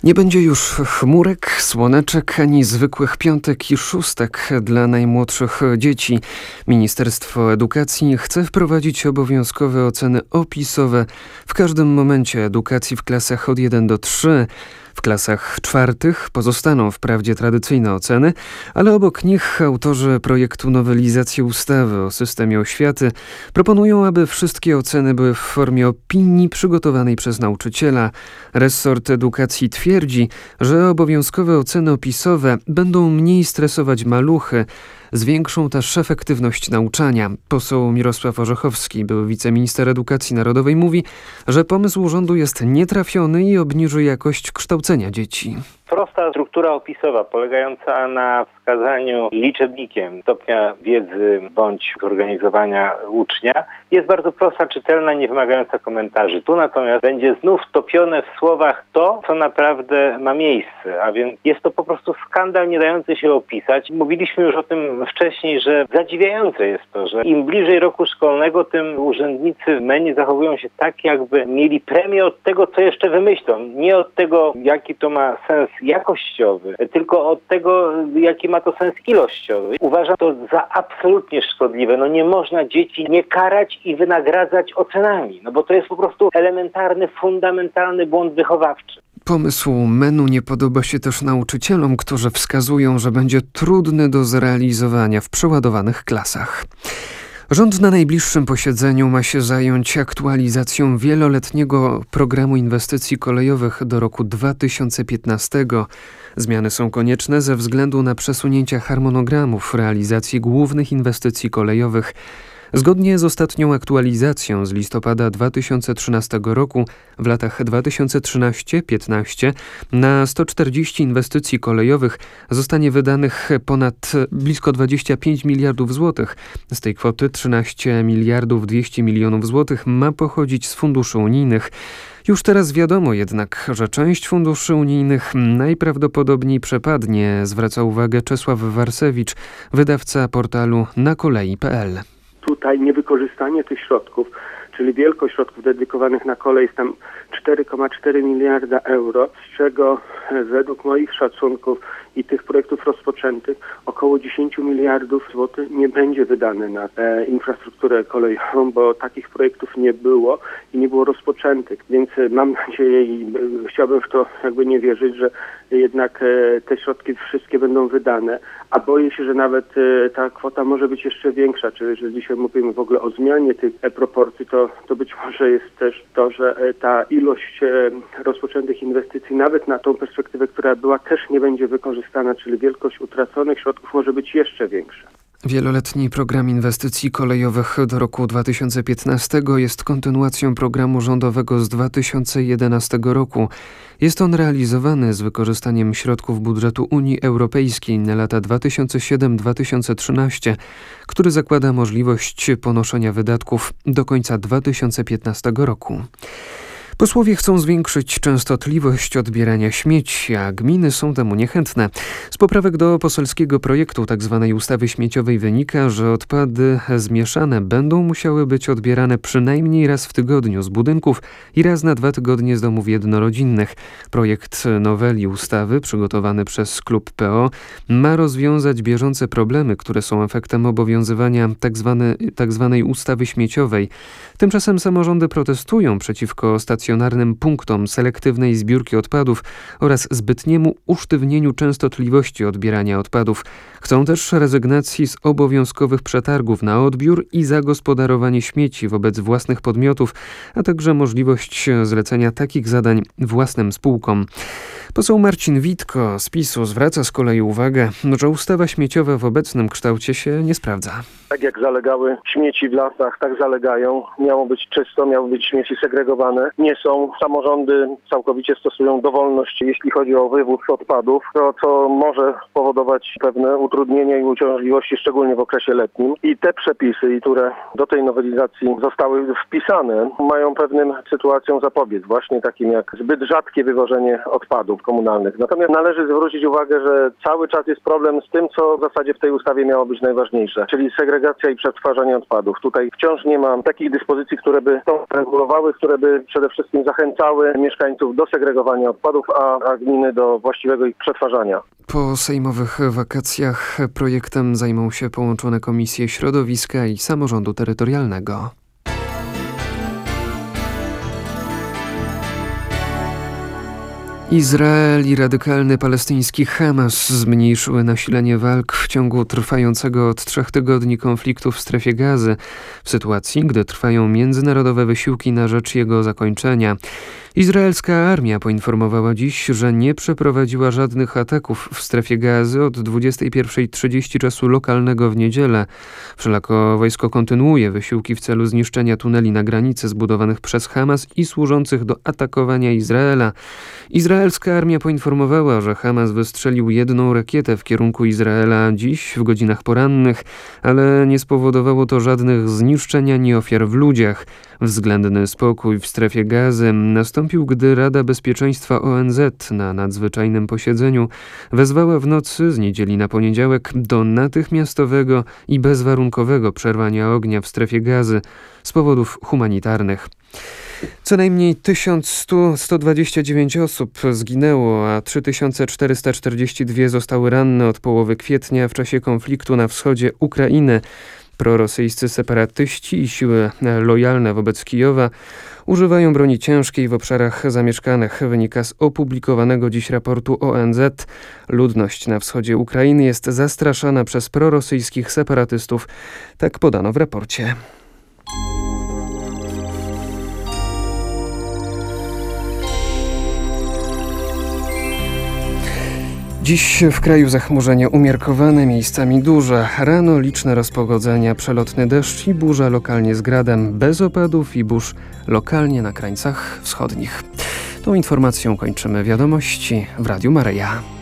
Nie będzie już chmurek, słoneczek, ani zwykłych piątek i szóstek dla najmłodszych dzieci. Ministerstwo Edukacji chce wprowadzić obowiązkowe oceny opisowe w każdym momencie edukacji w klasach od 1 do 3. W klasach czwartych pozostaną wprawdzie tradycyjne oceny, ale obok nich autorzy projektu nowelizacji ustawy o systemie oświaty proponują, aby wszystkie oceny były w formie opinii przygotowanej przez nauczyciela. Resort edukacji twierdzi, że obowiązkowe oceny opisowe będą mniej stresować maluchy, zwiększą też efektywność nauczania. Poseł Mirosław Orzechowski, były wiceminister edukacji narodowej, mówi, że pomysł rządu jest nietrafiony i obniży jakość kształcenia dzieci. Prosta struktura opisowa polegająca na wskazaniu liczebnikiem stopnia wiedzy bądź zorganizowania ucznia jest bardzo prosta, czytelna, nie wymagająca komentarzy. Tu natomiast będzie znów topione w słowach to, co naprawdę ma miejsce, a więc jest to po prostu skandal nie dający się opisać. Mówiliśmy już o tym wcześniej, że zadziwiające jest to, że im bliżej roku szkolnego, tym urzędnicy w MEN zachowują się tak, jakby mieli premię od tego, co jeszcze wymyślą. Nie od tego, jaki to ma sens jakościowy, tylko od tego, jaki ma to sens ilościowy. Uważam to za absolutnie szkodliwe. Nie można dzieci nie karać i wynagradzać ocenami, bo to jest po prostu elementarny, fundamentalny błąd wychowawczy. Pomysł MEN-u nie podoba się też nauczycielom, którzy wskazują, że będzie trudny do zrealizowania w przeładowanych klasach. Rząd na najbliższym posiedzeniu ma się zająć aktualizacją wieloletniego programu inwestycji kolejowych do roku 2015. Zmiany są konieczne ze względu na przesunięcia harmonogramów realizacji głównych inwestycji kolejowych. Zgodnie z ostatnią aktualizacją z listopada 2013 roku w latach 2013-15 na 140 inwestycji kolejowych zostanie wydanych ponad blisko 25 miliardów złotych. Z tej kwoty 13 miliardów 200 milionów złotych ma pochodzić z funduszy unijnych. Już teraz wiadomo jednak, że część funduszy unijnych najprawdopodobniej przepadnie, zwraca uwagę Czesław Warsewicz, wydawca portalu nakolei.pl. Tutaj niewykorzystanie tych środków, czyli wielkość środków dedykowanych na kolej jest tam 4,4 miliarda euro, z czego według moich szacunków i tych projektów rozpoczętych około 10 miliardów złotych nie będzie wydane na infrastrukturę kolejową, bo takich projektów nie było i nie było rozpoczętych. Więc mam nadzieję i chciałbym w to nie wierzyć, że jednak te środki wszystkie będą wydane, a boję się, że nawet ta kwota może być jeszcze większa, czyli jeżeli dzisiaj mówimy w ogóle o zmianie tych proporcji, to być może jest też to, że ta ilość rozpoczętych inwestycji nawet na tą perspektywę, która była, też nie będzie wykorzystana, czyli wielkość utraconych środków może być jeszcze większa. Wieloletni program inwestycji kolejowych do roku 2015 jest kontynuacją programu rządowego z 2011 roku. Jest on realizowany z wykorzystaniem środków budżetu Unii Europejskiej na lata 2007-2013, który zakłada możliwość ponoszenia wydatków do końca 2015 roku. Posłowie chcą zwiększyć częstotliwość odbierania śmieci, a gminy są temu niechętne. Z poprawek do poselskiego projektu tzw. ustawy śmieciowej wynika, że odpady zmieszane będą musiały być odbierane przynajmniej raz w tygodniu z budynków i raz na 2 tygodnie z domów jednorodzinnych. Projekt noweli ustawy przygotowany przez klub PO ma rozwiązać bieżące problemy, które są efektem obowiązywania tzw. ustawy śmieciowej. Tymczasem samorządy protestują przeciwko stacjonarnym punktom selektywnej zbiórki odpadów oraz zbytniemu usztywnieniu częstotliwości odbierania odpadów. Chcą też rezygnacji z obowiązkowych przetargów na odbiór i zagospodarowanie śmieci wobec własnych podmiotów, a także możliwość zlecenia takich zadań własnym spółkom. Poseł Marcin Witko z PiS-u zwraca z kolei uwagę, że ustawa śmieciowa w obecnym kształcie się nie sprawdza. Tak jak zalegały śmieci w lasach, tak zalegają. Miało być czysto, miały być śmieci segregowane. Nie są. Samorządy całkowicie stosują dowolność, jeśli chodzi o wywóz odpadów, co może powodować pewne utrudnienia i uciążliwości, szczególnie w okresie letnim. I te przepisy, które do tej nowelizacji zostały wpisane, mają pewnym sytuacjom zapobiec, właśnie takim jak zbyt rzadkie wywożenie odpadów komunalnych. Natomiast należy zwrócić uwagę, że cały czas jest problem z tym, co w zasadzie w tej ustawie miało być najważniejsze, czyli segregacja i przetwarzanie odpadów. Tutaj wciąż nie ma takich dyspozycji, które by to regulowały, które by przede wszystkim wszystkim zachęcały mieszkańców do segregowania odpadów, a gminy do właściwego ich przetwarzania. Po sejmowych wakacjach projektem zajmą się połączone Komisje Środowiska i Samorządu Terytorialnego. Izrael i radykalny palestyński Hamas zmniejszyły nasilenie walk w ciągu trwającego od 3 tygodni konfliktu w strefie Gazy, w sytuacji, gdy trwają międzynarodowe wysiłki na rzecz jego zakończenia. Izraelska armia poinformowała dziś, że nie przeprowadziła żadnych ataków w strefie Gazy od 21:30 czasu lokalnego w niedzielę. Wszelako wojsko kontynuuje wysiłki w celu zniszczenia tuneli na granicy zbudowanych przez Hamas i służących do atakowania Izraela. Izraelska armia poinformowała, że Hamas wystrzelił jedną rakietę w kierunku Izraela dziś w godzinach porannych, ale nie spowodowało to żadnych zniszczeń ani ofiar w ludziach. Względny spokój w strefie Gazy nastąpił, gdy Rada Bezpieczeństwa ONZ na nadzwyczajnym posiedzeniu wezwała w nocy z niedzieli na poniedziałek do natychmiastowego i bezwarunkowego przerwania ognia w strefie Gazy z powodów humanitarnych. Co najmniej 1129 osób zginęło, a 3442 zostały ranne od połowy kwietnia w czasie konfliktu na wschodzie Ukrainy. Prorosyjscy separatyści i siły lojalne wobec Kijowa używają broni ciężkiej w obszarach zamieszkanych, wynika z opublikowanego dziś raportu ONZ. Ludność na wschodzie Ukrainy jest zastraszana przez prorosyjskich separatystów, tak podano w raporcie. Dziś w kraju zachmurzenie umiarkowane, miejscami duże. Rano liczne rozpogodzenia, przelotny deszcz i burza lokalnie z gradem, bez opadów i burz lokalnie na krańcach wschodnich. Tą informacją kończymy wiadomości w Radiu Maryja.